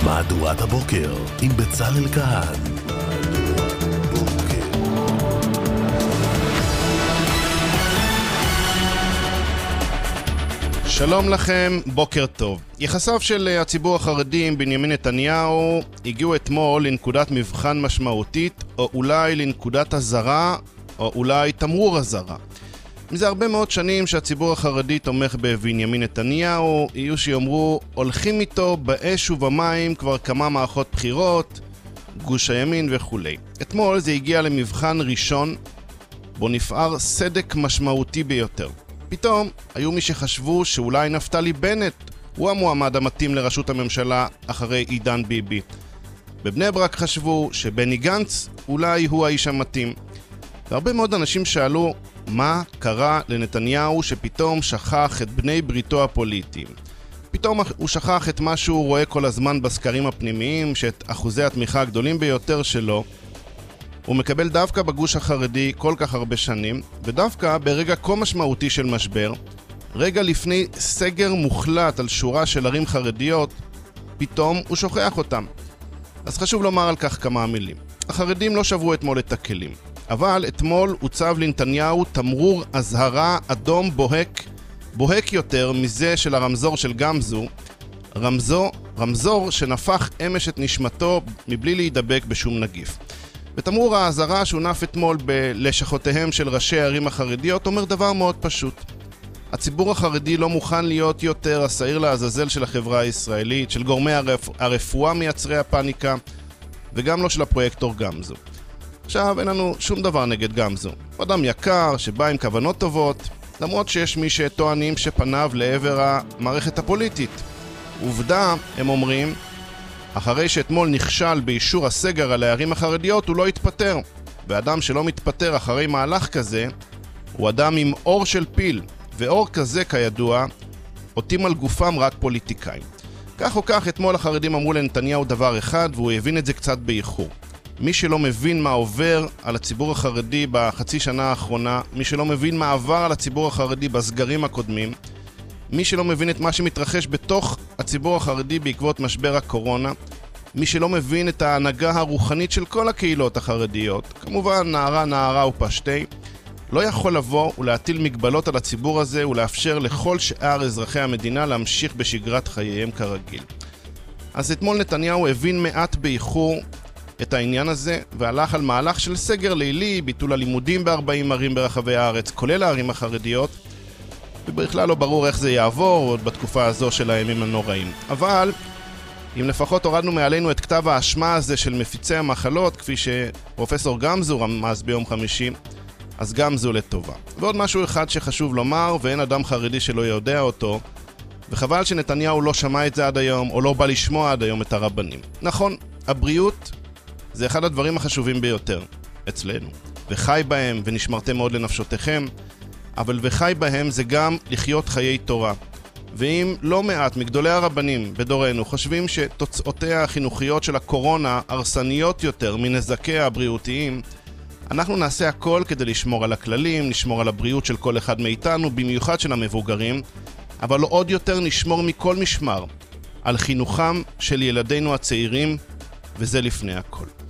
מהדורת הבוקר עם בצלאל כהן. שלום לכם, בוקר טוב. יחסיו של הציבור החרדי עם בנימין נתניהו הגיעו אתמול לנקודת מבחן משמעותית, או אולי לנקודת הזרה, או אולי תמרור הזרה. מזה הרבה מאוד שנים שהציבור החרדי תומך בבנימין נתניהו, יהיו שיאמרו הולכים איתו באש ובמים כבר כמה מערכות בחירות, גוש הימין וכו'. אתמול זה הגיע למבחן ראשון, בו נפער סדק משמעותי ביותר. פתאום היו מי שחשבו שאולי נפתלי בנט הוא המועמד המתאים לראשות הממשלה אחרי עידן ביבי. בבני ברק חשבו שבני גנץ אולי הוא האיש המתאים. והרבה מאוד אנשים שאלו מה קרה לנתניהו שפתאום שכח את בני בריתו הפוליטיים. פתאום הוא שכח את מה שהוא רואה כל הזמן בסקרים הפנימיים, שאת אחוזי התמיכה הגדולים ביותר שלו הוא מקבל דווקא בגוש החרדי כל כך הרבה שנים, ודווקא ברגע כה משמעותי של משבר, רגע לפני סגר מוחלט על שורה של ערים חרדיות, פתאום הוא שוכח אותם. אז חשוב לומר על כך כמה מילים. החרדים לא שברו אתמול את הכלים, אבל אתמול הוצב לנתניהו תמרור אזהרה אדום בוהק יותר מזה של הרמזור של גמזו, רמזור שנפח אמש את נשמתו מבלי להידבק בשום נגיף. ותמרור האזהרה שהונף אתמול בלשכותיהם של ראשי הערים החרדיות אומר דבר מאוד פשוט. הציבור החרדי לא מוכן להיות יותר השעיר לעזאזל של החברה הישראלית, של גורמי הרפואה מייצרי הפאניקה, וגם לא של הפרויקטור גמזו. עכשיו אין לנו שום דבר נגד גמזו. אדם יקר שבא עם כוונות טובות, למרות שיש מי שטוענים שפניו לעבר המערכת הפוליטית. עובדה, הם אומרים, אחרי שאתמול נכשל באישור הסגר על הערים החרדיות, הוא לא התפטר. ואדם שלא מתפטר אחרי מהלך כזה, הוא אדם עם אור של פיל. ואור כזה, כידוע, עוטים על גופם רק פוליטיקאים. כך או כך, אתמול החרדים אמרו לנתניהו דבר אחד, והוא הבין את זה קצת באיחור. מי שלא מבין מה עובר על הציבור החרדי בחצי שנה האחרונה, מי שלא מבין מה עבר על הציבור החרדי בסגרים הקודמים, מי שלא מבין את מה שמתרחש בתוך הציבור החרדי בעקבות משבר הקורונה, מי שלא מבין את ההנהגה הרוחנית של כל הקהילות החרדיות, כמובן נערה ופשטי, לא יכול לבוא ולהטיל מגבלות על הציבור הזה ולאפשר לכל שאר אזרחי המדינה להמשיך בשגרת חייהם כרגיל. אז אתמול נתניהו הבין מעט באיחור את העניין הזה והלך על מהלך של סגר לילי, ביטול הלימודים ב-40 ערים ברחבי הארץ, כולל הערים החרדיות, ובכלל לא ברור איך זה יעבור עוד בתקופה הזו של הימים הנוראים. אבל אם לפחות הורדנו מעלינו את כתב האשמה הזה של מפיצי המחלות, כפי שפרופסור גמזו רמז ביום חמישי, אז גם זו לטובה. ועוד משהו אחד שחשוב לומר, ואין אדם חרדי שלא יודע אותו, וחבל שנתניהו לא שמע את זה עד היום, או לא בא לשמוע עד היום את הרבנים. נכון, הבריאות זה אחד הדברים החשובים ביותר אצלנו, וחי בהם ונשמרתם מאוד לנפשותיכם, אבל וחי בהם זה גם לחיות חיי תורה. ואם לא מעט מגדולי הרבנים בדורנו חושבים שתוצאותיה החינוכיות של הקורונה הרסניות יותר מנזקיה הבריאותיים, אנחנו נעשה הכל כדי לשמור על הכללים, לשמור על הבריאות של כל אחד מאיתנו, במיוחד של המבוגרים, אבל עוד יותר נשמור מכל משמר על חינוכם של ילדינו הצעירים, וזה לפני הכל.